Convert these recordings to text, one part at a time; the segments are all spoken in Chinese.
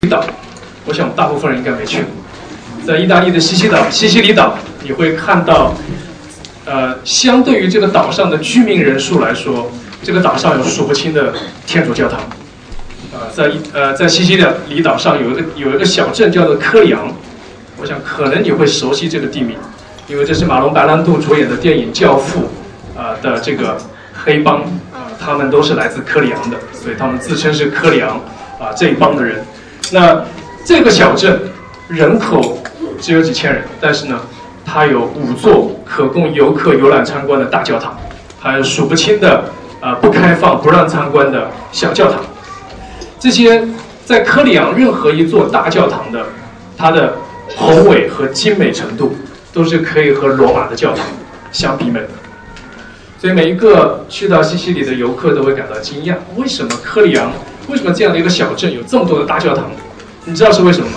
岛，我想大部分人应该没去过。在意大利的西西里岛，你会看到，相对于这个岛上的居民人数来说，这个岛上有数不清的天主教堂。在西西里岛上有一个小镇叫做科里昂，我想可能你会熟悉这个地名，因为这是马龙白兰度主演的电影《教父》的这个黑帮他们都是来自科里昂的，所以他们自称是科里昂这一帮的人。那这个小镇人口只有几千人，但是呢，它有5座可供游客游览参观的大教堂，还有数不清的不开放不让参观的小教堂。这些在科里昂任何一座大教堂的它的宏伟和精美程度，都是可以和罗马的教堂相媲美的。所以每一个去到西西里的游客都会感到惊讶，为什么科里昂，为什么这样的一个小镇有这么多的大教堂？你知道是为什么吗？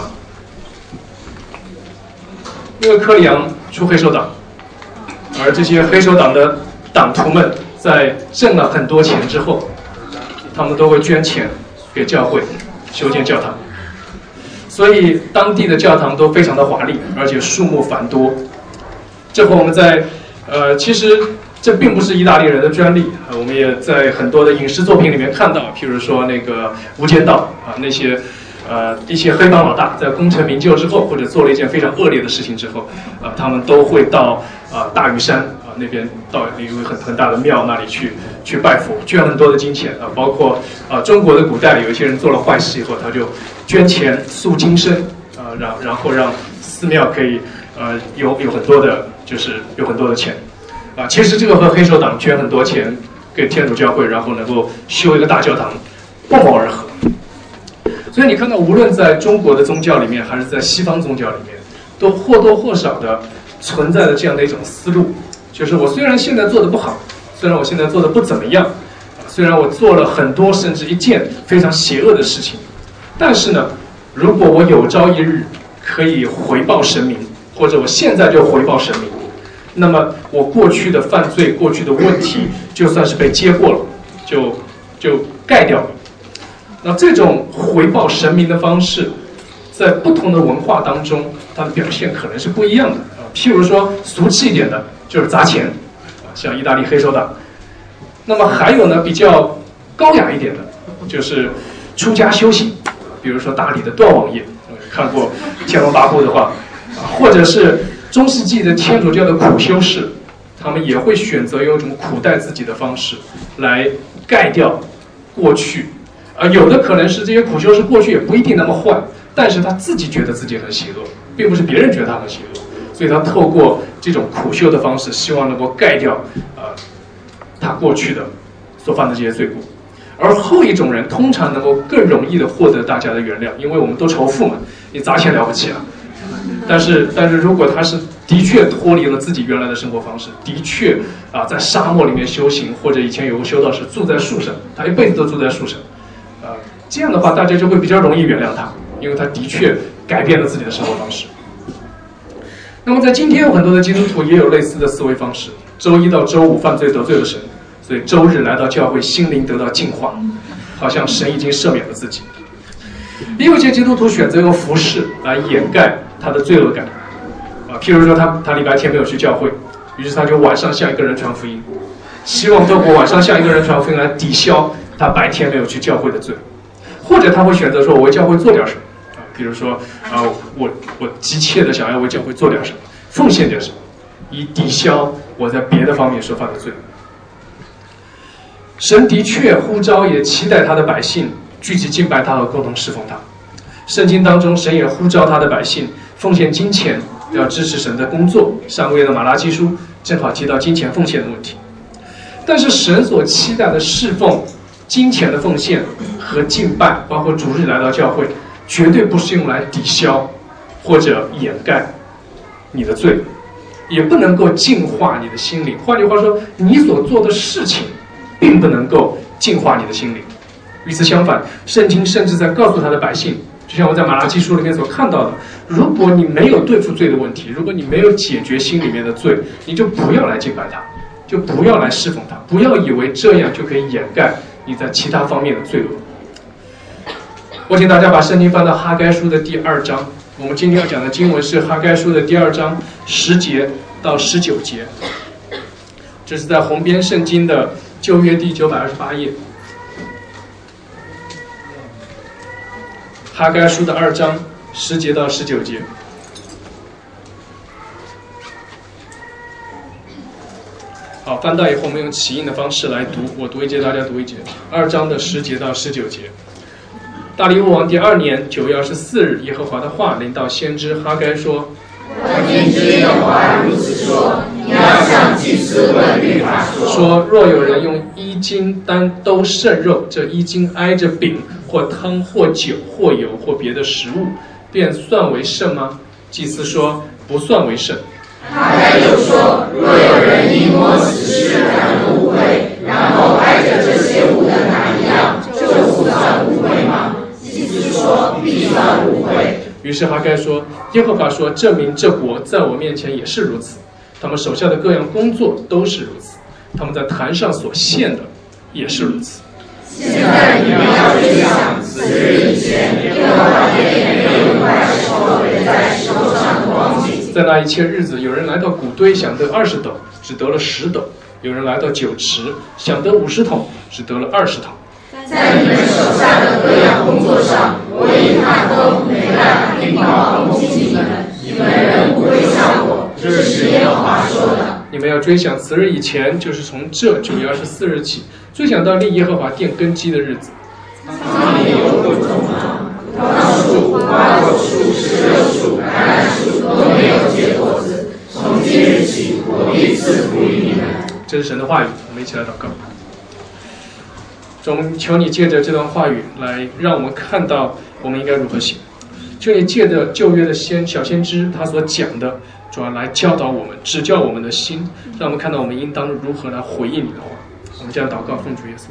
因为科里昂出黑手党，而这些黑手党的党徒们在挣了很多钱之后，他们都会捐钱给教会修建教堂，所以当地的教堂都非常的华丽，而且数目繁多。这和我们其实这并不是意大利人的专利，我们也在很多的影视作品里面看到，譬如说那个《无间道》那些一些黑帮老大在功成名就之后，或者做了一件非常恶劣的事情之后，他们都会到大屿山那边到一个很大的庙那里去拜佛，捐很多的金钱包括中国的古代有一些人做了坏事以后，他就捐钱塑金身然后让寺庙可以有很多的，就是有很多的钱其实这个和黑手党捐很多钱给天主教会，然后能够修一个大教堂不谋而合。所以你看到，无论在中国的宗教里面，还是在西方宗教里面，都或多或少的存在着这样的一种思路，就是我虽然现在做的不好，虽然我现在做的不怎么样，虽然我做了很多甚至一件非常邪恶的事情，但是呢，如果我有朝一日可以回报神明，或者我现在就回报神明，那么我过去的犯罪、过去的问题，就算是被接过了，就盖掉了。那这种回报神明的方式，在不同的文化当中，它的表现可能是不一样的譬如说，俗气一点的，就是砸钱像意大利黑手党。那么还有呢，比较高雅一点的，就是出家修行，比如说大理的段王爷，看过《天龙八部》的话，或者是中世纪的天主教的苦修士，他们也会选择用一种苦待自己的方式来盖掉过去。有的可能是这些苦修士过去也不一定那么坏，但是他自己觉得自己很邪恶，并不是别人觉得他很邪恶，所以他透过这种苦修的方式，希望能够盖掉他过去的所犯的这些罪过。而后一种人通常能够更容易的获得大家的原谅，因为我们都仇富嘛，你砸钱了不起但是如果他是的确脱离了自己原来的生活方式，的确在沙漠里面修行，或者以前有个修道士住在树上，他一辈子都住在树上这样的话大家就会比较容易原谅他，因为他的确改变了自己的生活方式。那么在今天有很多的基督徒也有类似的思维方式，周一到周五犯罪得罪了神，所以周日来到教会心灵得到净化，好像神已经赦免了自己。也有一些基督徒选择用服饰来掩盖他的罪恶感譬如说他礼拜天没有去教会，于是他就晚上向一个人传福音，希望透过晚上向一个人传福音来抵消他白天没有去教会的罪。或者他会选择说，我为教会做点什么比如说我急切的想要为教会做点什么，奉献点什么，以抵消我在别的方面所犯的罪。神的确呼召也期待他的百姓聚集敬拜他和共同侍奉他。圣经当中，神也呼召他的百姓奉献金钱，要支持神的工作。上个月的马拉基书正好提到金钱奉献的问题。但是神所期待的侍奉、金钱的奉献和敬拜，包括主日来到教会，绝对不是用来抵消或者掩盖你的罪，也不能够净化你的心灵。换句话说，你所做的事情并不能够净化你的心灵。与此相反，圣经甚至在告诉他的百姓，就像我在马拉基书里面所看到的，如果你没有对付罪的问题，如果你没有解决心里面的罪，你就不要来敬拜他，就不要来侍奉他，不要以为这样就可以掩盖你在其他方面的罪恶。 我请大家把圣经翻到哈该书的第2章，我们今天要讲的经文是哈该书的第2章10节到19节，这是在红边圣经的旧约第928页。哈该书的2章10节到19节。好，翻到以后我们用起印的方式来读，我读一节，大家读一节。2章的10节到19节。大利乌王第2年9月24日，耶和华的话临到先知哈该说： 我听知耶和华如此说，你要向祭司问律法说，若有人用衣襟单兜剩肉，这衣襟挨着饼或汤或酒或油或别的食物，便算为圣吗？祭司说，不算为圣。 哈该又说，若有人因摸死尸染了污秽，然后挨着这些物的哪一样，就不算污秽吗？祭司说，必算污秽。 于是哈该说，耶和华说，证明这国在我面前也是如此，他们手下的各样工作都是如此，他们在坛上所献的也是如此。 现在你们要追想此日以前，耶和华殿没有块石头人在石头上的光景。 在那一切日子，有人来到谷堆，想得20斗，只得了10斗；有人来到酒池，想得50桶，只得了20桶。 在你们手下的各样工作上，我以炭灯、煤炭、冰雹攻击你们，你们仍不归向我，这是耶和华说的。 你们要追想此日以前，就是从这9月24日起，追想到立耶和华殿根基的日子。 仓里有各种芒，葡萄树、瓜果树、石榴树、橄榄树都没有结果子。从今日起，我必赐福于你们。 这是神的话语，我们一起来祷告。主，求你借着这段话语来让我们看到我们应该如何行。求你借着旧约的小先知他所讲的，主要来教导我们，指教我们的心，让我们看到我们应当如何来回应你的话。我们这样祷告，奉主耶稣。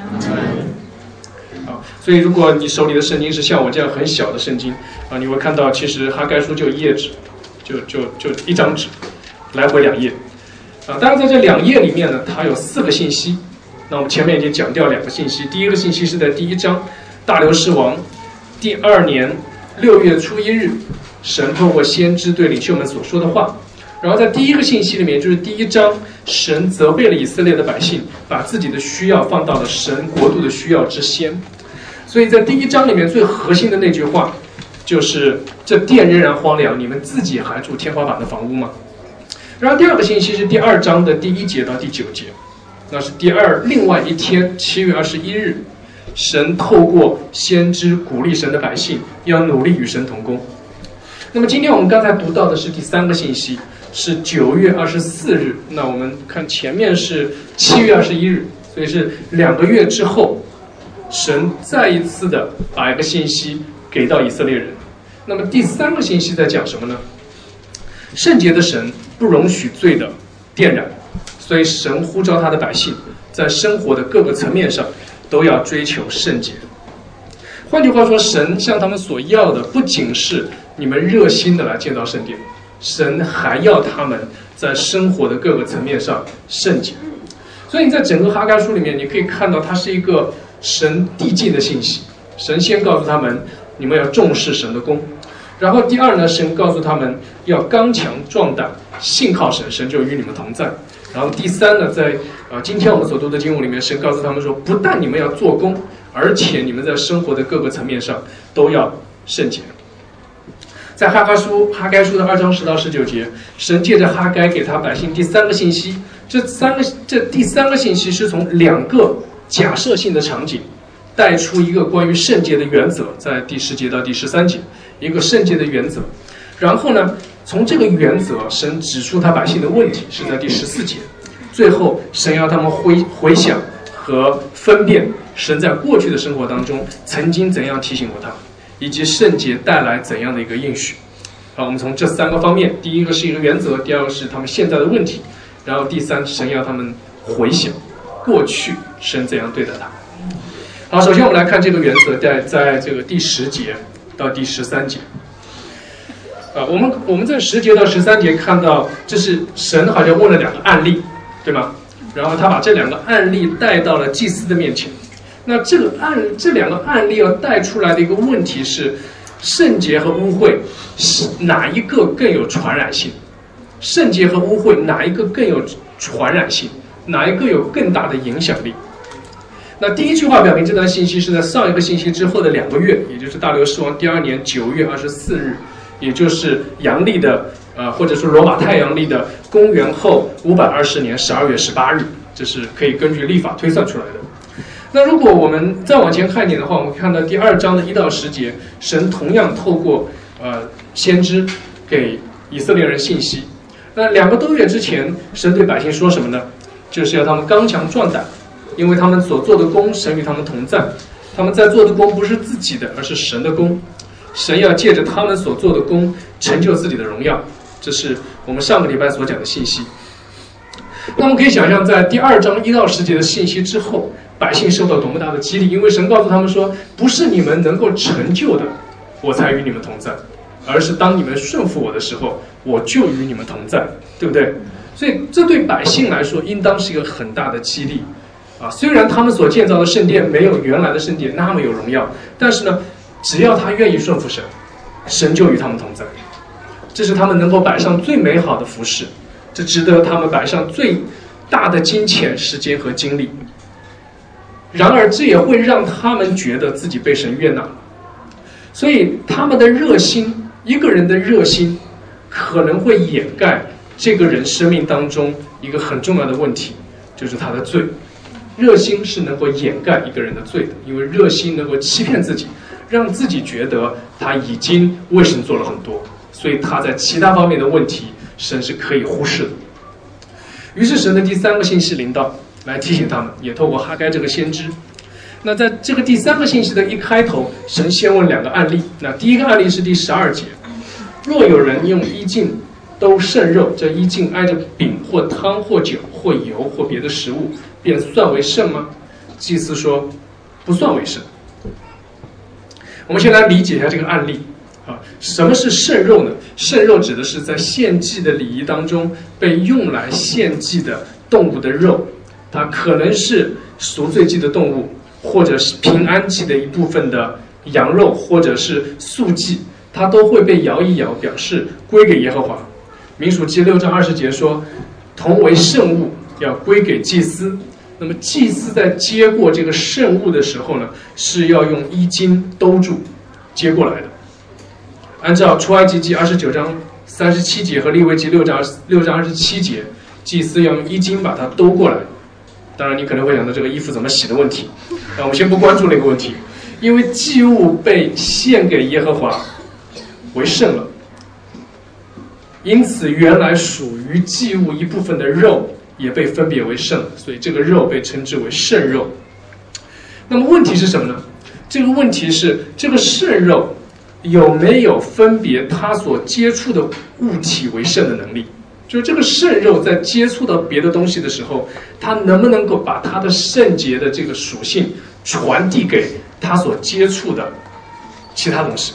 好，所以如果你手里的圣经是像我这样很小的圣经啊，你会看到其实哈该书就1页纸，就1张纸，来回2页啊。当然在这2页里面呢，它有4个信息。那我们前面已经讲掉2个信息，第一个信息是在第1章，大流士王第2年6月初1日，神透过先知对领袖们所说的话。然后在第一个信息里面，就是第1章，神责备了以色列的百姓，把自己的需要放到了神国度的需要之先。所以在第1章里面最核心的那句话，就是这殿仍然荒凉，你们自己还住天花板的房屋吗？然后第2个信息是第2章的第1节到第9节。那是另外一天7月21日，神透过先知鼓励神的百姓要努力与神同工。那么今天我们刚才读到的是第3个信息，是9月24日。那我们看前面是7月21日，所以是2个月之后，神再一次的把一个信息给到以色列人。那么第3个信息在讲什么呢？圣洁的神不容许罪的玷染。所以神呼召他的百姓在生活的各个层面上都要追求圣洁。换句话说，神向他们所要的不仅是你们热心的来建造圣殿，神还要他们在生活的各个层面上圣洁。所以你在整个哈该书里面，你可以看到它是一个神递进的信息。神先告诉他们，你们要重视神的功。然后第2呢，神告诉他们要刚强壮胆，信靠神，神就与你们同在。然后第3呢，在今天我们所读的经文里面，神告诉他们说，不但你们要做工，而且你们在生活的各个层面上都要圣洁。在哈该书的2章10到19节，神借着哈该给他百姓第3个信息。这第3个信息是从2个假设性的场景带出一个关于圣洁的原则，在第10节到第13节，一个圣洁的原则。然后呢，从这个原则，神指出他百姓的问题，是在第14节。最后，神要他们回想和分辨神在过去的生活当中曾经怎样提醒过他们，以及圣洁带来怎样的一个应许。好，我们从这3个方面，第一个是一个原则，第2个是他们现在的问题，然后第3，神要他们回想过去神怎样对待他们。好，首先我们来看这个原则，在这个第10节到第13节。我们在10节到13节看到，这是神好像问了2个案例，对吗？然后他把这2个案例带到了祭司的面前， 那这两个案例要带出来的一个问题是，圣洁和污秽是哪一个更有传染性？圣洁和污秽哪一个更有传染性？哪一个有更大的影响力？那第一句话表明这段信息是在上一个信息之后的2个月，也就是大流士王第2年9月24日，也就是阳历的或者说罗马太阳历的公元后520年12月18日，这是可以根据历法推算出来的。那如果我们再往前看一点的话，我们看到第2章的1到10节，神同样透过先知给以色列人信息。那2个多月之前，神对百姓说什么呢？就是要他们刚强壮胆，因为他们所做的工，神与他们同在。他们在做的工不是自己的，而是神的工。神要借着他们所做的工，成就自己的荣耀。这是我们上个礼拜所讲的信息。那我们可以想象，在第2章1到10节的信息之后，百姓受到多么大的激励，因为神告诉他们说，不是你们能够成就的，我才与你们同在，而是当你们顺服我的时候，我就与你们同在，对不对？所以这对百姓来说应当是一个很大的激励虽然他们所建造的圣殿没有原来的圣殿那么有荣耀，但是呢，只要他愿意顺服神，神就与他们同在。这是他们能够摆上最美好的服饰，这值得他们摆上最大的金钱、时间和精力。然而这也会让他们觉得自己被神悦纳了，所以他们的热心，一个人的热心可能会掩盖这个人生命当中一个很重要的问题，就是他的罪。热心是能够掩盖一个人的罪的，因为热心能够欺骗自己，让自己觉得他已经为神做了很多，所以他在其他方面的问题，神是可以忽视的。于是神的第3个信息临到，来提醒他们，也透过哈该这个先知。那在这个第3个信息的一开头，神先问2个案例。那第一个案例是第12节，若有人用衣襟都渗肉，这衣襟挨着饼或汤或酒或油或别的食物，便算为圣吗？祭司说不算为圣。我们先来理解一下这个案例什么是渗肉呢？渗肉指的是在献祭的礼仪当中被用来献祭的动物的肉，它可能是赎罪祭的动物，或者是平安祭的一部分的羊肉，或者是素祭，它都会被摇一摇，表示归给耶和华。民数记6章20节说，同为圣物，要归给祭司。那么祭司在接过这个圣物的时候呢，是要用衣襟兜住接过来的。按照出埃及记29章37节和利未记6章27节，祭司要用衣襟把它兜过来。当然你可能会想到这个衣服怎么洗的问题，我们先不关注那个问题，因为祭物被献给耶和华为圣了，因此原来属于祭物一部分的肉也被分别为圣，所以这个肉被称之为圣肉。那么问题是什么呢？这个问题是这个圣肉有没有分别它所接触的物体为圣的能力？就是这个圣肉在接触到别的东西的时候，它能不能够把它的圣洁的这个属性传递给它所接触的其他东西？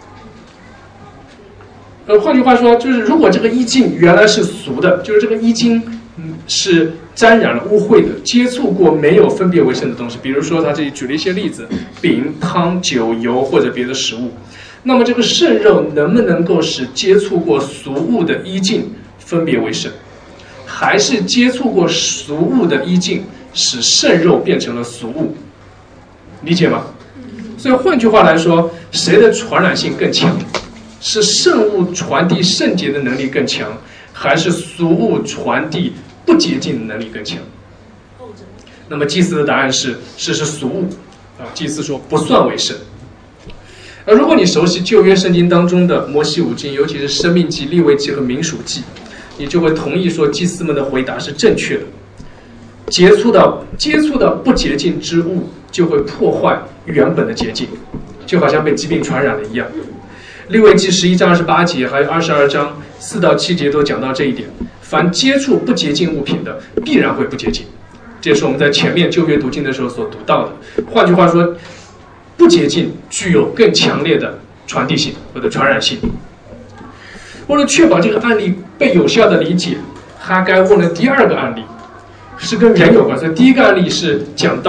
换句话说，就是如果这个衣襟原来是俗的，就是这个衣襟是沾染了污秽的，接触过没有分别为圣的东西，比如说他这里举了一些例子，饼、汤、酒、油或者别的食物，那么这个圣肉能不能够使接触过俗物的衣襟分别为圣，还是接触过俗物的衣襟使圣肉变成了俗物？理解吗？所以换句话来说，谁的传染性更强？是圣物传递圣洁的能力更强，还是俗物传递不洁净的能力更强？那么祭司的答案是俗物祭司说不算为圣。如果你熟悉旧约圣经当中的摩西五经，尤其是申命记、利未记和民数记，你就会同意说祭司们的回答是正确的。接触到不洁净之物，就会破坏原本的洁净，就好像被疾病传染了一样。利未记11章28节还有22章4到7节都讲到这一点，凡接触不洁净物品的必然会不洁净，这也是我们在前面旧约读经的时候所读到的。换句话说，不洁净具有更强烈的传递性或者传染性。为了确保这个案例被有效的理解，哈该问了第2个案例，是跟人有关。所以第一个案例是讲到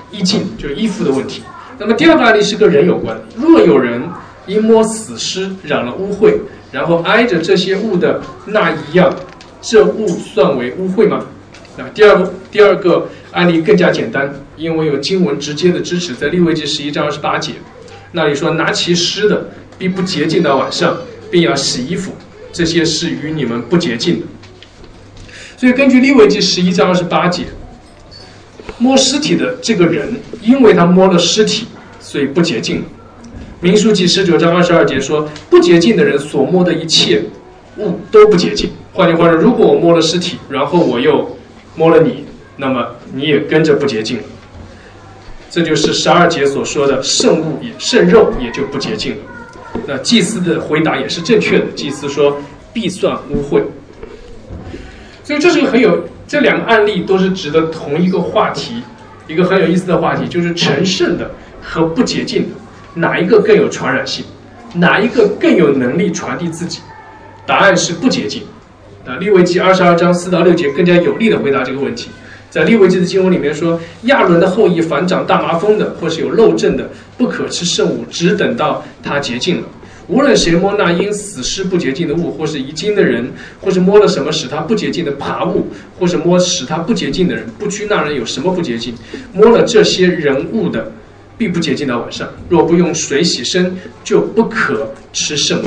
衣襟，就是衣服的问题。那么第二个案例是跟人有关，若有人因摸死尸染了污秽，然后挨着这些物的那一样，这物算为污秽吗？那第二个案例更加简单，因为有经文直接的支持，在利未记11章28节，那里说拿其尸的必不洁净到晚上，并要洗衣服，这些是与你们不洁净的。所以根据利未记11章28节，摸尸体的这个人，因为他摸了尸体，所以不洁净了。民数记19章22节说，不洁净的人所摸的一切物都不洁净。换句话说，如果我摸了尸体，然后我又摸了你，那么你也跟着不洁净了。这就是12节所说的圣物也圣肉也就不洁净了。那祭司的回答也是正确的，祭司说必算污秽。所以这是这两个案例都是指的同一个话题，一个很有意思的话题，就是成圣的和不洁净的，哪一个更有传染性？哪一个更有能力传递自己？答案是不洁净。利未记22章4到6节更加有力的回答这个问题。在利未记的经文里面说，亚伦的后裔凡长大麻风的，或是有漏症的，不可吃圣物，只等到他洁净了。无论谁摸那因死尸不洁净的物，或是遗精的人，或是摸了什么使他不洁净的爬物，或是摸使他不洁净的人，不拘那人有什么不洁净，摸了这些人物的，必不洁净到晚上。若不用水洗身，就不可吃圣物。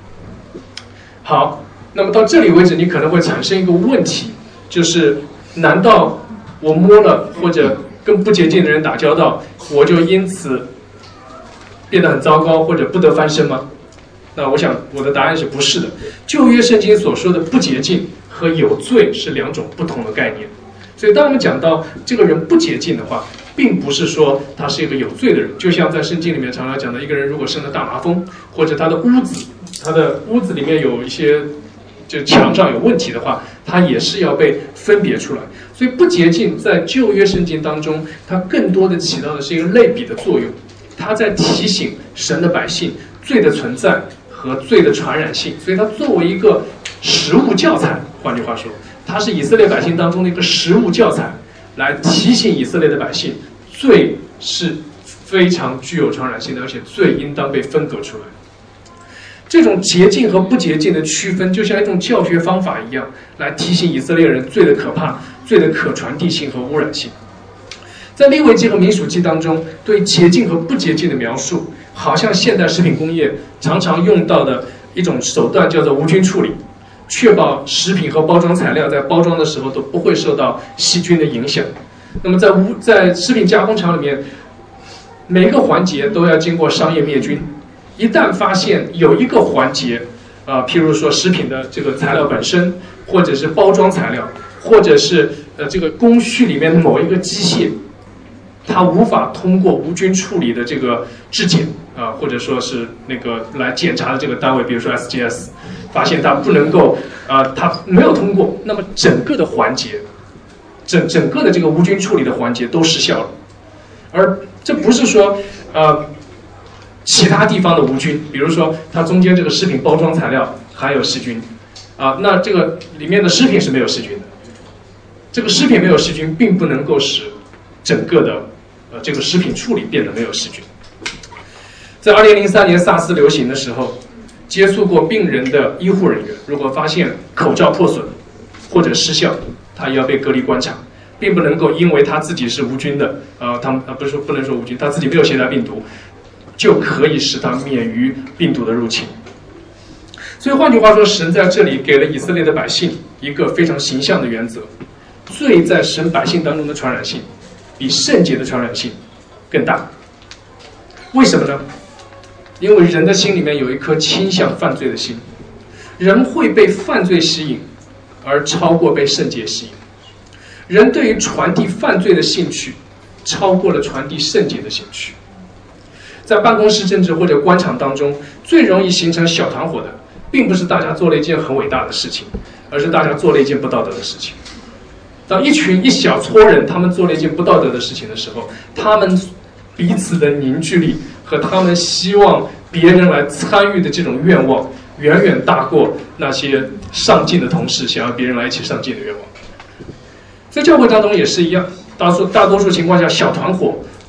好，那么到这里为止，你可能会产生一个问题，就是难道我摸了或者跟不洁净的人打交道，我就因此变得很糟糕或者不得翻身吗？那我想我的答案是不是的。旧约圣经所说的不洁净和有罪是两种不同的概念。所以当我们讲到这个人不洁净的话，并不是说他是一个有罪的人。就像在圣经里面常常讲的，一个人如果生了大麻风，或者他的屋子里面有一些就墙上有问题的话，他也是要被分别出来。所以不洁净在旧约圣经当中，它更多的起到的是一个类比的作用，它在提醒神的百姓罪的存在和罪的传染性。所以它作为一个实物教材，换句话说，它是以色列百姓当中的一个实物教材，来提醒以色列的百姓，罪是非常具有传染性的，而且罪应当被分隔出来。这种洁净和不洁净的区分，就像一种教学方法一样，来提醒以色列人罪的可怕、罪的可传递性和污染性。在利未记和民数记当中，对洁净和不洁净的描述，好像现代食品工业常常用到的一种手段，叫做无菌处理，确保食品和包装材料在包装的时候都不会受到细菌的影响。那么在食品加工厂里面，每个环节都要经过商业灭菌。一旦发现有一个环节，譬如说食品的这个材料本身，或者是包装材料，或者是这个工序里面的某一个机械，它无法通过无菌处理的这个质检或者说是那个来检查的这个单位，比如说 SGS， 发现它不能够它没有通过，那么整个的环节，整个的这个无菌处理的环节都失效了。而这不是说其他地方的无菌，比如说它中间这个食品包装材料含有细菌那这个里面的食品是没有细菌的。这个食品没有细菌，并不能够使整个的这个食品处理变得没有细菌。在2003年SARS流行的时候，接触过病人的医护人员，如果发现口罩破损或者失效，他也要被隔离观察，并不能够因为他自己是无菌的，不能说无菌，他自己没有携带病毒，就可以使他免于病毒的入侵。所以换句话说，神在这里给了以色列的百姓一个非常形象的原则：罪在神百姓当中的传染性比圣洁的传染性更大。为什么呢？因为人的心里面有一颗倾向犯罪的心，人会被犯罪吸引，而超过被圣洁吸引。人对于传递犯罪的兴趣，超过了传递圣洁的兴趣。在办公室政治或者官场当中，最容易形成小团伙的，并不是大家做了一件很伟大的事情，而是大家做了一件不道德的事情。当一小撮人他们做了一件不道德的事情的时候，他们彼此的凝聚力和他们希望别人来参与的这种愿望，远远大过那些上进的同事想要别人来一起上进的愿望。在教会当中也是一样，大多数情况下，小团伙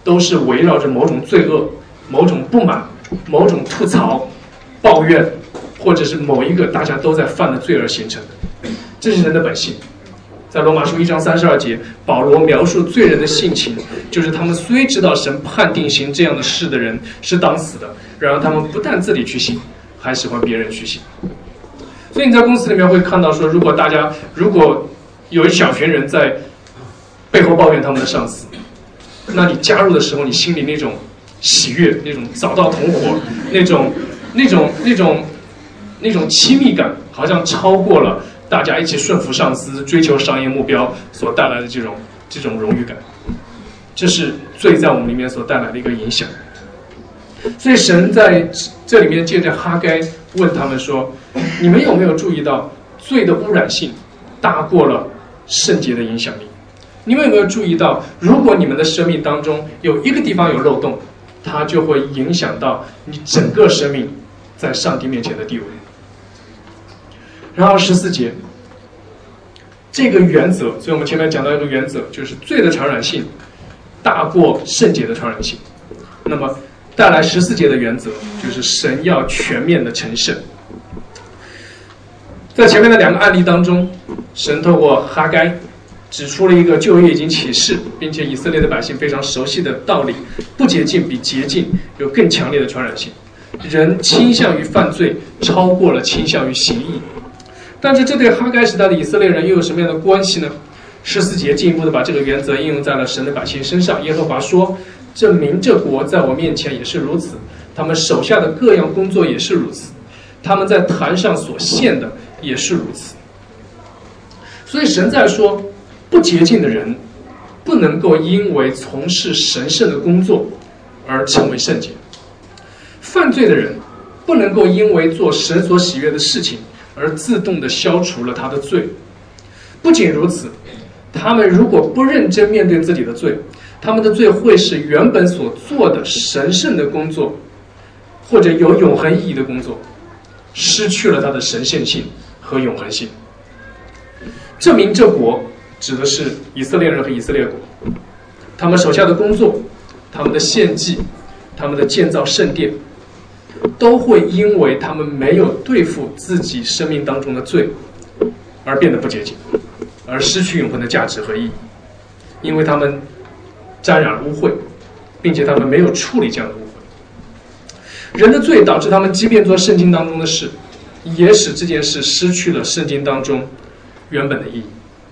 都是围绕着某种罪恶、某种不满、某种吐槽、抱怨，或者是某一个大家都在犯的罪而形成的。这是人的本性。在罗马书1章32节，保罗描述罪人的性情，就是他们虽知道神判定行这样的事的人是当死的，然而他们不但自己去行，还喜欢别人去行。所以你在公司里面会看到说，如果有一小群人在背后抱怨他们的上司，那你加入的时候，你心里那种喜悦，那种找到同伙，那种亲密感，好像超过了大家一起顺服上司、追求商业目标所带来的这种荣誉感。这是罪在我们里面所带来的一个影响。所以神在这里面借着哈该问他们说：你们有没有注意到罪的污染性大过了圣洁的影响力？你们有没有注意到，如果你们的生命当中有一个地方有漏洞，它就会影响到你整个生命在上帝面前的地位。然后14节，这个原则，所以我们前面讲到一个原则，就是罪的传染性大过圣洁的传染性。那么带来14节的原则，就是神要全面的成圣。在前面的2个案例当中，神透过哈该指出了一个旧约已经启示，并且以色列的百姓非常熟悉的道理：不洁净比洁净有更强烈的传染性。人倾向于犯罪，超过了倾向于行义。但是这对哈该时代的以色列人又有什么样的关系呢？14节进一步的把这个原则应用在了神的百姓身上。耶和华说：证明这国在我面前也是如此，他们手下的各样工作也是如此，他们在坛上所献的也是如此。所以神在说，不洁净的人不能够因为从事神圣的工作而成为圣洁，犯罪的人不能够因为做神所喜悦的事情而自动地消除了他的罪。不仅如此，他们如果不认真面对自己的罪，他们的罪会使原本所做的神圣的工作，或者有永恒意义的工作，失去了它的神圣性和永恒性。证明这国指的是以色列人和以色列国，他们手下的工作、他们的献祭、他们的建造圣殿，都会因为他们没有对付自己生命当中的罪而变得不洁净，而失去永恒的价值和意义，因为他们沾染了污秽，并且他们没有处理这样的污秽。人的罪导致他们即便做圣经当中的事，也使这件事失去了圣经当中原本的意义。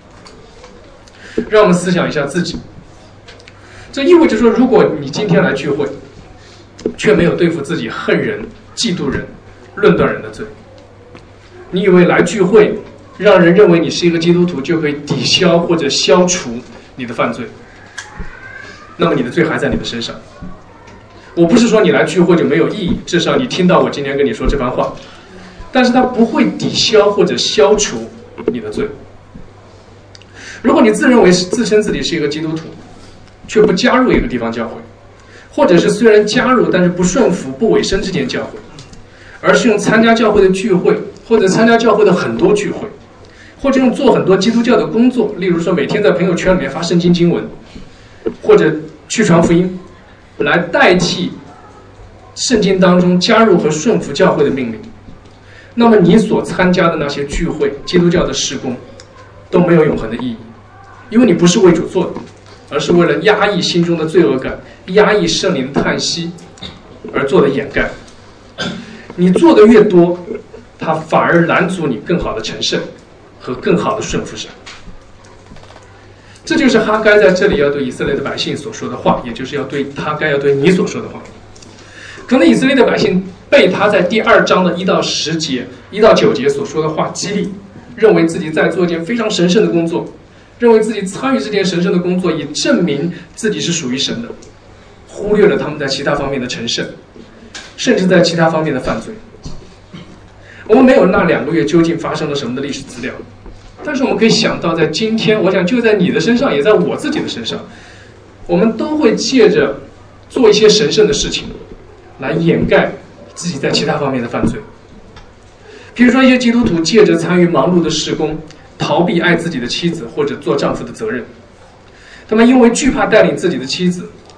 让我们思想一下自己，这意味着说，如果你今天来聚会，却没有对付自己恨人、嫉妒人、论断人的罪，你以为来聚会让人认为你是一个基督徒就可以抵消或者消除你的犯罪，那么你的罪还在你的身上。我不是说你来聚会就没有意义，至少你听到我今天跟你说这番话，但是它不会抵消或者消除你的罪。如果你自认为自称自己是一个基督徒，却不加入一个地方教会，或者是虽然加入但是不顺服、不委身这间教会，而是用参加教会的聚会，或者参加教会的很多聚会，或者用做很多基督教的工作，例如说每天在朋友圈里面发圣经经文，或者去传福音，来代替圣经当中加入和顺服教会的命令，那么你所参加的那些聚会、基督教的事工都没有永恒的意义，因为你不是为主做的，而是为了压抑心中的罪恶感、压抑圣灵的叹息而做的掩盖。你做的越多，它反而拦阻你更好的成圣和更好的顺服神。这就是哈该在这里要对以色列的百姓所说的话，也就是哈该要对你所说的话。可能以色列的百姓被他在第2章的1到10节、1到9节所说的话激励，认为自己在做一件非常神圣的工作，认为自己参与这件神圣的工作以证明自己是属于神的，忽略了他们在其他方面的成圣，甚至在其他方面的犯罪。我们没有那2个月究竟发生了什么的历史资料，但是我们可以想到，在今天，我想就在你的身上，也在我自己的身上，我们都会借着做一些神圣的事情来掩盖自己在其他方面的犯罪。比如说一些基督徒借着参与忙碌的事工，逃避爱自己的妻子或者做丈夫的责任，他们因为惧怕带领自己的妻子，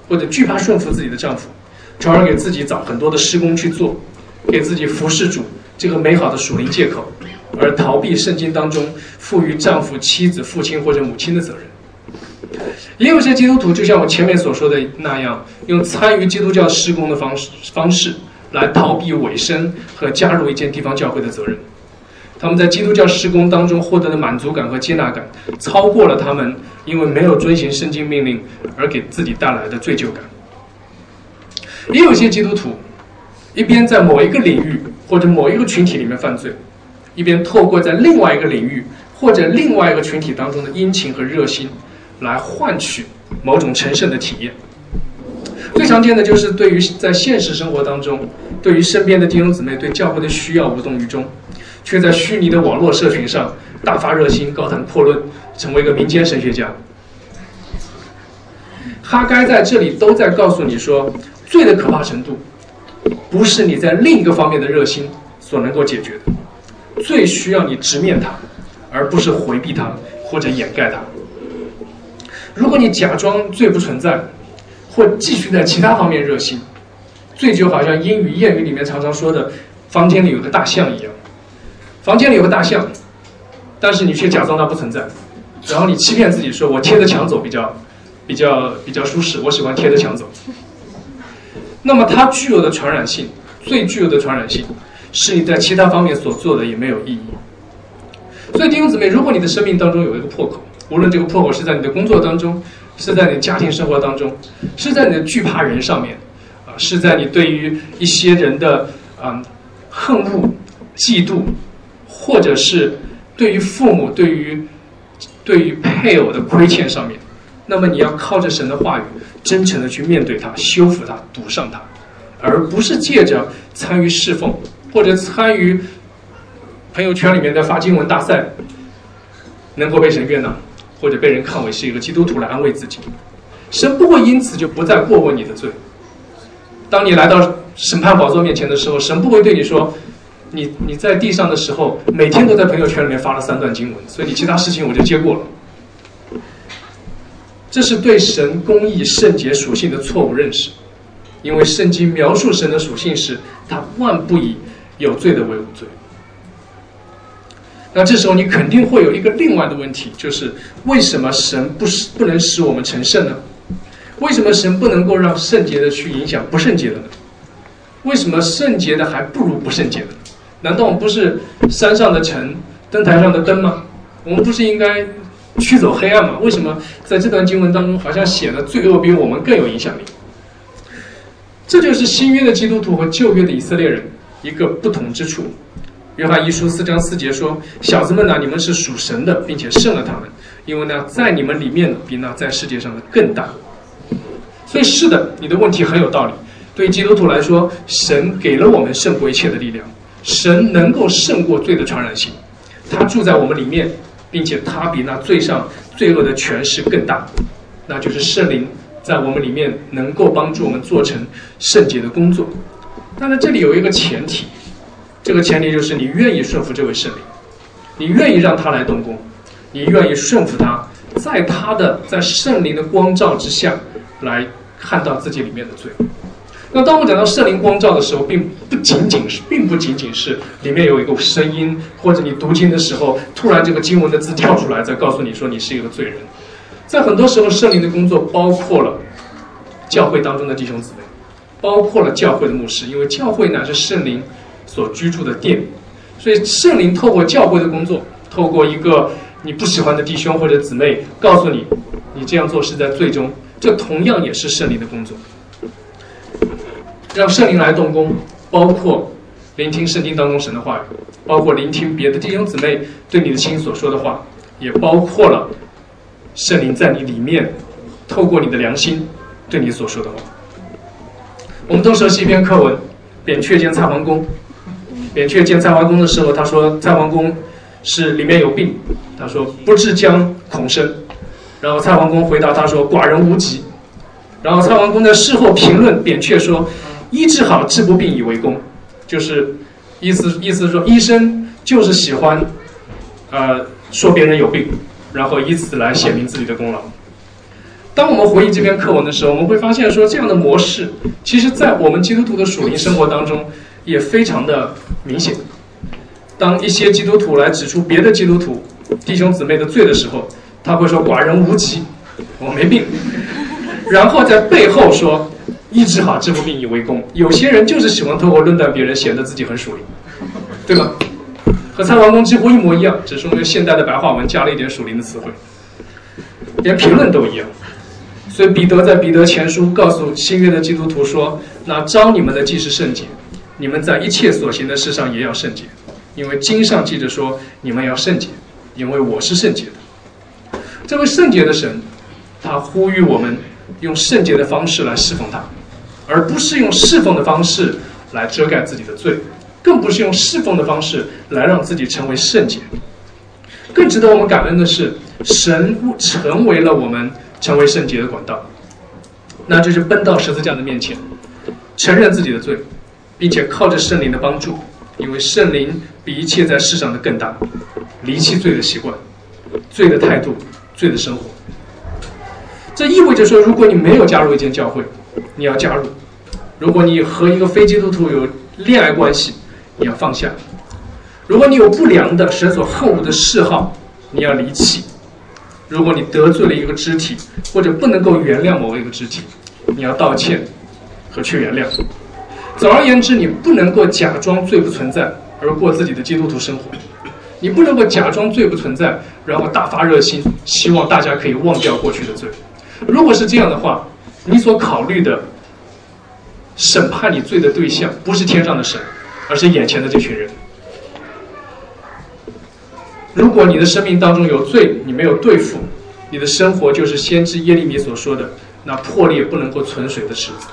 或者惧怕顺服自己的丈夫，从而给自己找很多的事工去做，给自己服侍主这个美好的属灵借口，而逃避圣经当中赋予丈夫、妻子、父亲或者母亲的责任。也有些基督徒就像我前面所说的那样，用参与基督教事工的方式来逃避委身和加入一间地方教会的责任。他们在基督教事工当中获得的满足感和接纳感，超过了他们因为没有遵行圣经命令而给自己带来的罪疚感。也有些基督徒一边在某一个领域或者某一个群体里面犯罪，一边透过在另外一个领域或者另外一个群体当中的殷勤和热心来换取某种成圣的体验。最常见的就是对于在现实生活当中，对于身边的弟兄姊妹对教会的需要无动于衷，却在虚拟的网络社群上大发热心，高谈阔论，成为一个民间神学家。哈该在这里都在告诉你说，罪的可怕程度不是你在另一个方面的热心所能够解决的，罪需要你直面它，而不是回避它或者掩盖它。如果你假装罪不存在，或继续在其他方面热心，罪就好像英语谚语里面常常说的房间里有个大象一样。房间里有个大象，但是你却假装它不存在，然后你欺骗自己说我贴着墙走比较舒适，我喜欢贴着墙走。那么它具有的传染性，最具有的传染性，是你在其他方面所做的也没有意义。所以弟兄姊妹，如果你的生命当中有一个破口，无论这个破口是在你的工作当中，是在你的家庭生活当中，是在你的惧怕人上面，是在你对于一些人的恨恶、嫉妒，或者是对于父母、对于配偶的亏欠上面，那么你要靠着神的话语，真诚的去面对它，修复它，堵上它，而不是借着参与侍奉或者参与朋友圈里面的发经文大赛，能够被神悦纳，或者被人看为是一个基督徒来安慰自己。神不会因此就不再过问你的罪。当你来到审判宝座面前的时候，神不会对你说，你在地上的时候每天都在朋友圈里面发了3段经文，所以你其他事情我就接过了。这是对神公义圣洁属性的错误认识，因为圣经描述神的属性是他万不以有罪的为无罪。那这时候你肯定会有一个另外的问题，就是为什么神不能使我们成圣呢？为什么神不能够让圣洁的去影响不圣洁的呢？为什么圣洁的还不如不圣洁的呢？难道我们不是山上的尘，灯台上的灯吗？我们不是应该驱走黑暗吗？为什么在这段经文当中好像显得罪恶比我们更有影响力？这就是新约的基督徒和旧约的以色列人一个不同之处。约翰一书4章4节说，小子们哪，你们是属神的，并且胜了他们，因为呢在你们里面比那在世界上的更大。所以是的，你的问题很有道理。对于基督徒来说，神给了我们胜过一切的力量，神能够胜过罪的传染性，他住在我们里面，并且他比那罪上罪恶的权势更大，那就是圣灵在我们里面能够帮助我们做成圣洁的工作。但是这里有一个前提，这个前提就是你愿意顺服这位圣灵，你愿意让他来动工，你愿意顺服他，在圣灵的光照之下来看到自己里面的罪。那当我讲到圣灵光照的时候，并不仅仅是里面有一个声音，或者你读经的时候突然这个经文的字跳出来，再告诉你说你是一个罪人。在很多时候，圣灵的工作包括了教会当中的弟兄姊妹，包括了教会的牧师，因为教会乃是圣灵所居住的殿，所以圣灵透过教会的工作，透过一个你不喜欢的弟兄或者姊妹告诉你，你这样做是在罪中，这同样也是圣灵的工作。让圣灵来动工，包括聆听圣经当中神的话语，包括聆听别的弟兄姊妹对你的心所说的话，也包括了圣灵在你里面透过你的良心对你所说的话。我们都熟悉一篇课文，扁鹊见蔡桓公。扁鹊见蔡桓公的时候，他说蔡桓公是里面有病，他说不治将恐生。然后蔡桓公回答他说寡人无疾。然后蔡桓公在事后评论扁鹊说，医治好治不病以为功，就是意思是说医生就是喜欢说别人有病，然后以此来显明自己的功劳。 当我们回忆这篇课文的时候，我们会发现说，这样的模式，其实在我们基督徒的属灵生活当中也非常的明显。当一些基督徒来指出别的基督徒弟兄姊妹的罪的时候，他会说寡人无疾，我没病，然后在背后说医治好这副病以为功。有些人就是喜欢透过论断别人，显得自己很属灵，对吧？和蔡王公几乎一模一样，只是用现代的白话文加了一点属灵的词汇，连评论都一样。所以彼得在彼得前书告诉新约的基督徒说，那召你们的既是圣洁，你们在一切所行的事上也要圣洁，因为经上记着说，你们要圣洁，因为我是圣洁的。这位圣洁的神，他呼吁我们用圣洁的方式来侍奉他，而不是用侍奉的方式来遮盖自己的罪，更不是用侍奉的方式来让自己成为圣洁。更值得我们感恩的是，神成为了我们成为圣洁的管道，那就是奔到十字架的面前，承认自己的罪，并且靠着圣灵的帮助，因为圣灵比一切在世上的更大，离弃罪的习惯、罪的态度、罪的生活。这意味着说，如果你没有加入一间教会，你要加入；如果你和一个非基督徒有恋爱关系，你要放下；如果你有不良的神所恨恶的嗜好，你要离弃；如果你得罪了一个肢体，或者不能够原谅某一个肢体，你要道歉和去原谅。总而言之，你不能够假装罪不存在而过自己的基督徒生活，你不能够假装罪不存在，然后大发热心，希望大家可以忘掉过去的罪。如果是这样的话，你所考虑的审判你罪的对象不是天上的神，而是眼前的这群人。如果你的生命当中有罪，你没有对付，你的生活就是先知耶利米所说的那破裂不能够存水的池子。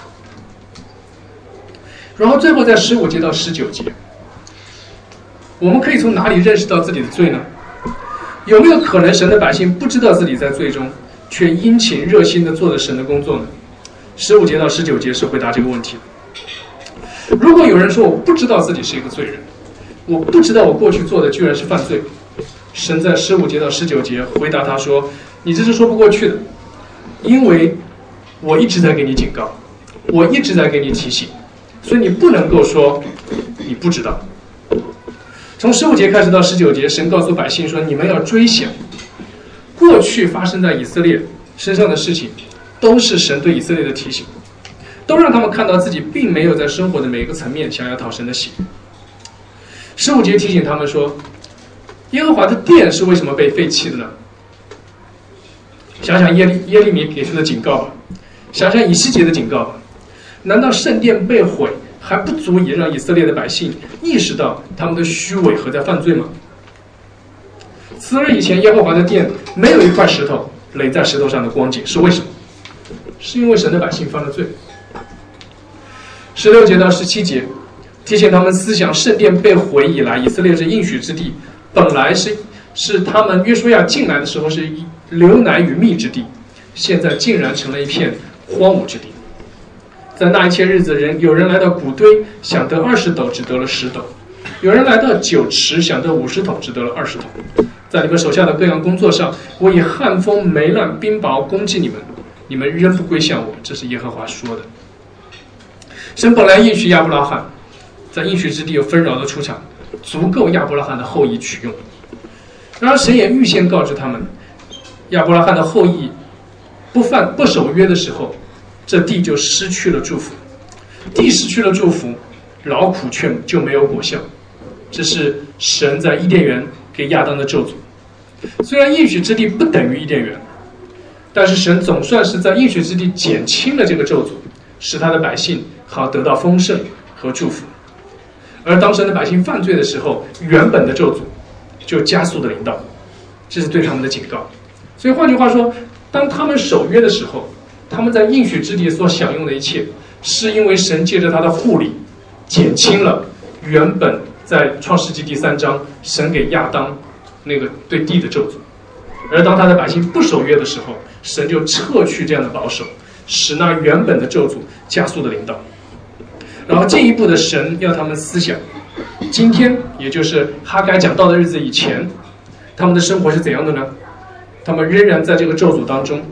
然后最后在15节到19节，我们可以从哪里认识到自己的罪呢？有没有可能神的百姓不知道自己在罪中，却殷勤热心地做了神的工作呢？15节到19节是回答这个问题的。如果有人说我不知道自己是一个罪人，我不知道我过去做的居然是犯罪，神在15节到19节回答他说，你这是说不过去的，因为我一直在给你警告，我一直在给你提醒，所以你不能够说你不知道。从15节开始到19节，神告诉百姓说，你们要追想过去发生在以色列身上的事情，都是神对以色列的提醒，都让他们看到自己并没有在生活的每一个层面想要讨神的喜悦。15节提醒他们说，耶和华的殿是为什么被废弃的呢？想想耶利米给出的警告吧，想想以西结的警告吧。难道圣殿被毁还不足以让以色列的百姓意识到他们的虚伪和在犯罪吗？此而以前耶和华的殿没有一块石头垒在石头上的光景，是为什么？是因为神的百姓犯了罪。16节到17节提醒他们思想，圣殿被毁以来，以色列这应许之地本来是他们约书亚进来的时候是流奶与蜜之地，现在竟然成了一片荒芜之地。在那一切日子，有人来到谷堆，想得20斗，只得了10斗；有人来到酒池，想得50桶，只得了20桶。在你们手下的各样工作上，我以旱风、霉烂、冰雹攻击你们，你们仍不归向我。这是耶和华说的。神本来应许亚伯拉罕在应许之地有丰饶的出产，足够亚伯拉罕的后裔取用。然而神也预先告知他们，亚伯拉罕的后裔不守约的时候，这地就失去了祝福。地失去了祝福，劳苦却就没有果效。这是神在伊甸园给亚当的咒诅。虽然应许之地不等于伊甸园，但是神总算是在应许之地减轻了这个咒诅，使他的百姓好得到丰盛和祝福。而当神的百姓犯罪的时候，原本的咒诅就加速的临到，这是对他们的警告。所以换句话说，当他们守约的时候，他们在应许之地所享用的一切，是因为神借着他的护理减轻了原本在创世纪第3章神给亚当那个对地的咒诅。而当他的百姓不守约的时候，神就撤去这样的保守，使那原本的咒诅加速的临到。然后进一步的，神要他们思想今天，也就是哈该讲道的日子以前，他们的生活是怎样的呢？他们仍然在这个咒诅当中，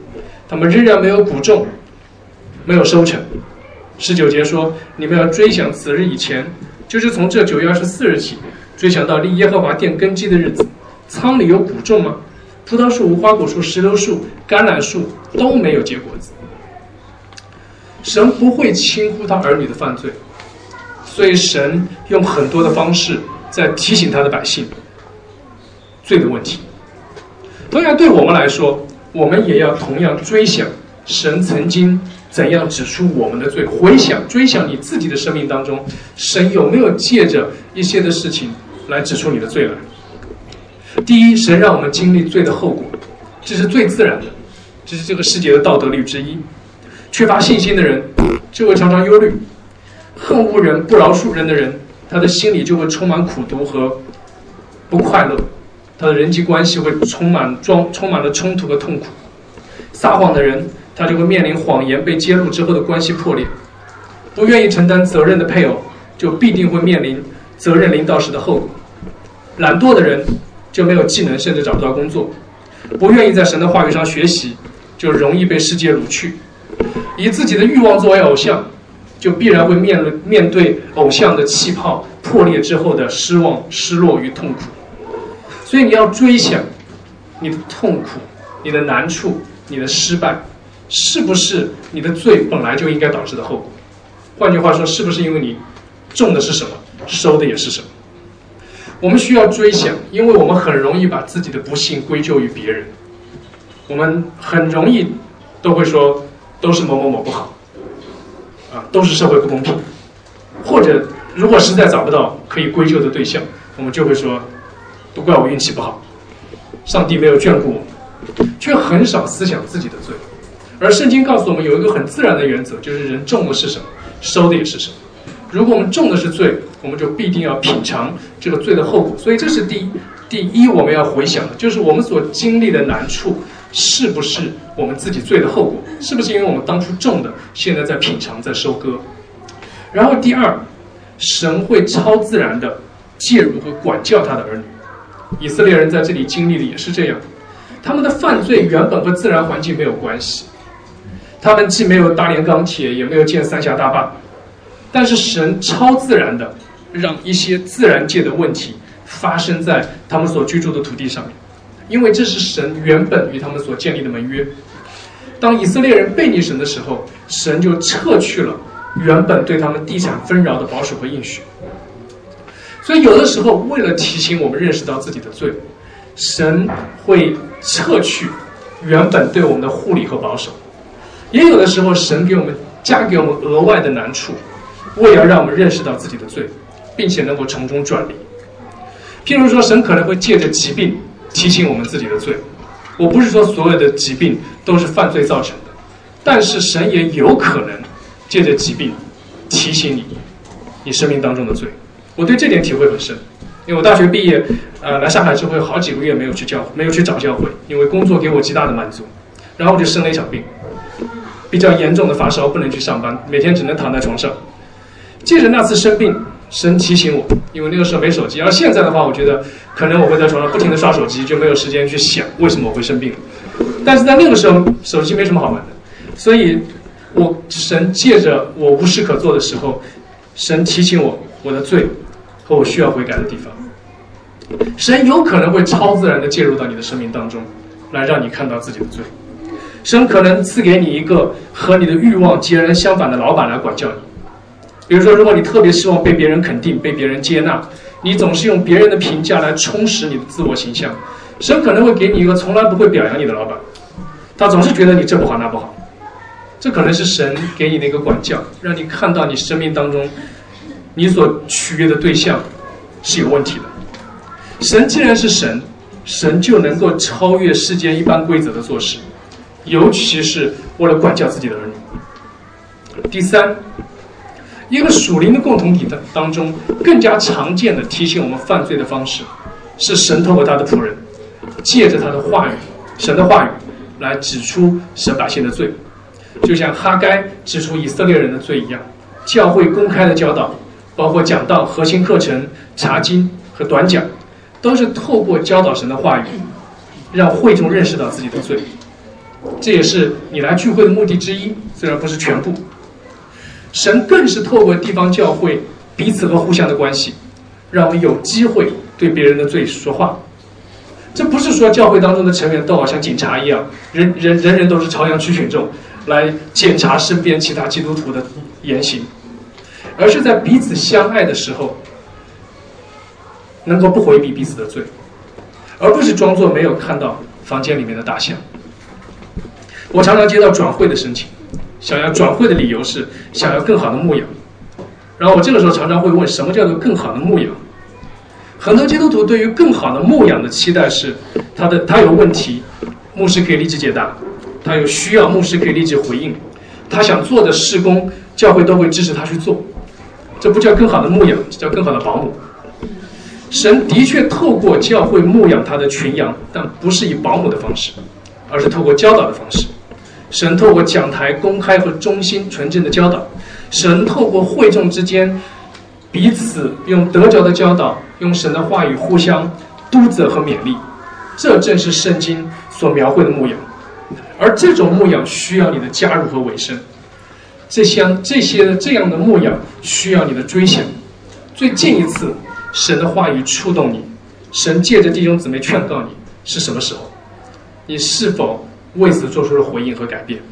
他们仍然没有谷种，没有收成。19节说，你们要追想此日以前，就是从这9月24日起，追想到立耶和华殿根基的日子。仓里有谷种吗？葡萄树、无花果树、石榴树、橄榄树都没有结果子。神不会轻忽他儿女的犯罪，所以神用很多的方式在提醒他的百姓罪的问题。同样对我们来说，我们也要同样追想神曾经怎样指出我们的罪，回想追想你自己的生命当中，神有没有借着一些的事情来指出你的罪来。第一，神让我们经历罪的后果，这是最自然的，这是这个世界的道德律之一。缺乏信心的人就会常常忧虑，恨恶人、不饶恕人的人，他的心里就会充满苦毒和不快乐，他的人际关系会充满了冲突和痛苦。撒谎的人，他就会面临谎言被揭露之后的关系破裂。不愿意承担责任的配偶，就必定会面临责任临到时的后果。懒惰的人就没有技能，甚至找不到工作。不愿意在神的话语上学习，就容易被世界掳去。以自己的欲望作为偶像，就必然会面对偶像的气泡破裂之后的失望、失落与痛苦。所以你要追想你的痛苦、你的难处、你的失败，是不是你的罪本来就应该导致的后果？换句话说，是不是因为你种的是什么，收的也是什么？我们需要追想，因为我们很容易把自己的不幸归咎于别人，我们很容易都会说都是某某某不好，都是社会不公平，或者如果实在找不到可以归咎的对象，我们就会说都怪我运气不好，上帝没有眷顾我，却很少思想自己的罪。而圣经告诉我们有一个很自然的原则，就是人种的是什么，收的也是什么。如果我们种的是罪，我们就必定要品尝这个罪的后果。所以这是第一我们要回想的，就是我们所经历的难处是不是我们自己罪的后果，是不是因为我们当初种的，现在在品尝，在收割。然后第二，神会超自然的介入和管教他的儿女。以色列人在这里经历的也是这样，他们的犯罪原本和自然环境没有关系，他们既没有大炼钢铁，也没有建三峡大坝，但是神超自然的让一些自然界的问题发生在他们所居住的土地上面，因为这是神原本与他们所建立的盟约。当以色列人背逆神的时候，神就撤去了原本对他们地产纷扰的保守和应许。所以有的时候为了提醒我们认识到自己的罪，神会撤去原本对我们的护理和保守，也有的时候神加给我们额外的难处，为了让我们认识到自己的罪，并且能够从中转离。譬如说，神可能会借着疾病提醒我们自己的罪。我不是说所有的疾病都是犯罪造成的，但是神也有可能借着疾病提醒你生命当中的罪。我对这点体会很深，因为我大学毕业，来上海之后有好几个月没有去找教会，因为工作给我极大的满足，然后我就生了一场病，比较严重的发烧，不能去上班，每天只能躺在床上。借着那次生病，神提醒我，因为那个时候没手机，而现在的话，我觉得可能我会在床上不停地刷手机，就没有时间去想为什么我会生病。但是在那个时候，手机没什么好玩的，所以神借着我无事可做的时候，神提醒我的罪和我需要悔改的地方。神有可能会超自然地介入到你的生命当中，来让你看到自己的罪。神可能赐给你一个和你的欲望截然相反的老板来管教你。比如说，如果你特别希望被别人肯定、被别人接纳，你总是用别人的评价来充实你的自我形象，神可能会给你一个从来不会表扬你的老板，他总是觉得你这不好那不好。这可能是神给你的一个管教，让你看到你生命当中你所取悦的对象是有问题的。神既然是神，神就能够超越世间一般规则的做事，尤其是为了管教自己的儿女。第三，一个属灵的共同体当中更加常见的提醒我们犯罪的方式，是神透过他的仆人，借着他的话语，神的话语来指出神百姓的罪，就像哈该指出以色列人的罪一样。教会公开的教导，包括讲道、核心课程、查经和短讲，都是透过教导神的话语，让会众认识到自己的罪。 这也是你来聚会的目的之一，虽然不是全部。神更是透过地方教会彼此和互相的关系，让我们有机会对别人的罪说话。这不是说教会当中的成员都好像警察一样，人人都是朝阳区群众，来检查身边其他基督徒的言行，而是在彼此相爱的时候，能够不回避彼此的罪，而不是装作没有看到房间里面的大象。我常常接到转会的申请，想要转会的理由是想要更好的牧养，然后我这个时候常常会问，什么叫做更好的牧养？很多基督徒对于更好的牧养的期待是，他有问题，牧师可以立即解答；他有需要，牧师可以立即回应；他想做的事工，教会都会支持他去做。这不叫更好的牧养，这叫更好的保姆。神的确透过教会牧养他的群羊，但不是以保姆的方式，而是透过教导的方式。神透过讲台公开和忠心纯正的教导，神透过会众之间彼此用得着的教导，用神的话语互相督责和勉励，这正是圣经所描绘的牧养。而这种牧养需要你的加入和委身，这样的牧养需要你的追想。最近一次神的话语触动你，神借着弟兄姊妹劝告你，是什么时候？你是否为此做出了回应和改变？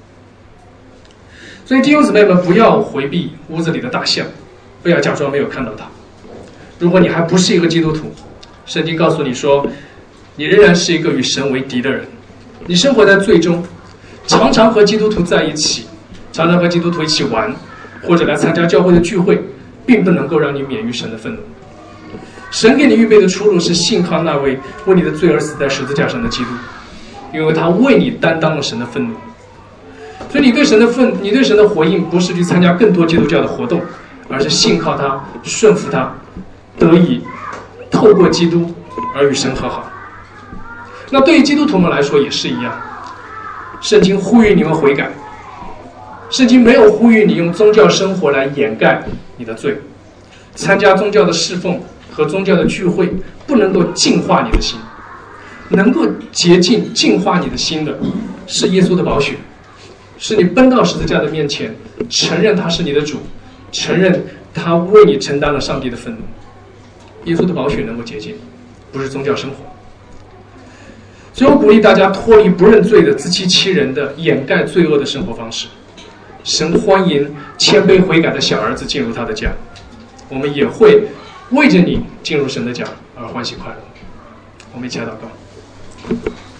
所以弟兄姊妹们，不要回避屋子里的大象，不要假装没有看到它。如果你还不是一个基督徒，圣经告诉你说，你仍然是一个与神为敌的人，你生活在罪中，常常和基督徒在一起，常常和基督徒一起玩，或者来参加教会的聚会，并不能够让你免于神的愤怒。神给你预备的出路是信靠那位为你的罪而死在十字架上的基督，因为他为你担当了神的愤怒。所以你对神的回应不是去参加更多基督教的活动，而是信靠他，顺服他，得以透过基督而与神和好。那对于基督徒们来说也是一样，圣经呼吁你们悔改，圣经没有呼吁你用宗教生活来掩盖你的罪。参加宗教的侍奉和宗教的聚会不能够净化你的心，能够洁净净化你的心的是耶稣的宝血，是你奔到十字架的面前，承认他是你的主，承认他为你承担了上帝的愤怒。耶稣的宝血能够洁净，不是宗教生活。所以我鼓励大家脱离不认罪的自欺欺人的掩盖罪恶的生活方式。神欢迎谦卑悔改的小儿子进入他的家，我们也会为着你进入神的家而欢喜快乐。我们一起来祷告。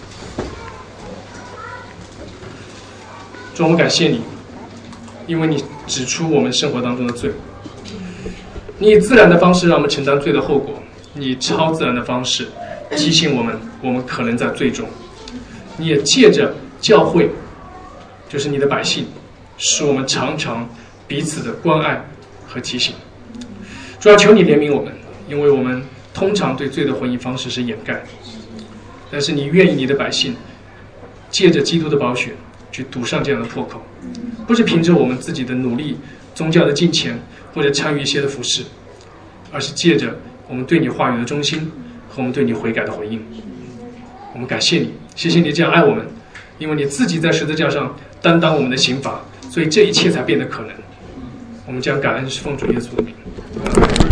主，我们感谢你，因为你指出我们生活当中的罪，你以自然的方式让我们承担罪的后果，你以超自然的方式提醒我们可能在罪中。你也借着教会，就是你的百姓，使我们常常彼此的关爱和提醒。主要求你怜悯我们，因为我们通常对罪的回应方式是掩盖，但是你愿意你的百姓借着基督的宝血去堵上这样的破口，不是凭着我们自己的努力、宗教的敬虔或者参与一些的服事，而是借着我们对你话语的忠心和我们对你悔改的回应。我们感谢你，谢谢你这样爱我们，因为你自己在十字架上担当我们的刑罚，所以这一切才变得可能。我们将感恩奉主耶稣的名。